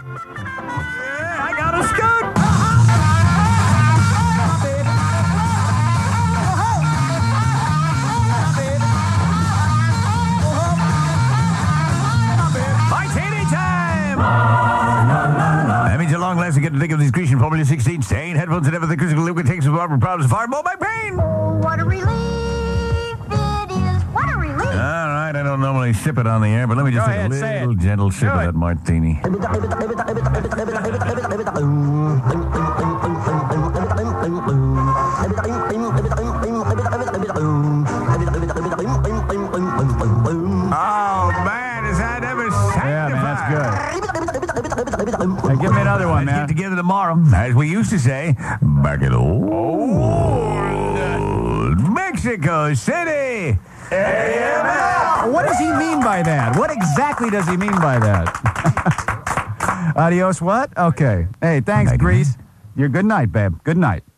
I got a scoot. Martini time. That means a long last to get to think of these Grecian Formula 16 stain headphones and everything critical liquid takes with Barbara problems far more my pain. Oh, what a relief it is. What a relief. All right, I don't normally sip it on the air, but let me just take a little gentle sip of that martini. Oh, man, is that ever sanctified? Yeah, man, that's good. Hey, give me another one, Let's man. get together tomorrow, as we used to say, back at old Mexico City. AML! What does he mean by that? What exactly does he mean by that? Adios what? Okay. Hey, thanks, Grease. You're good night, babe. Good night.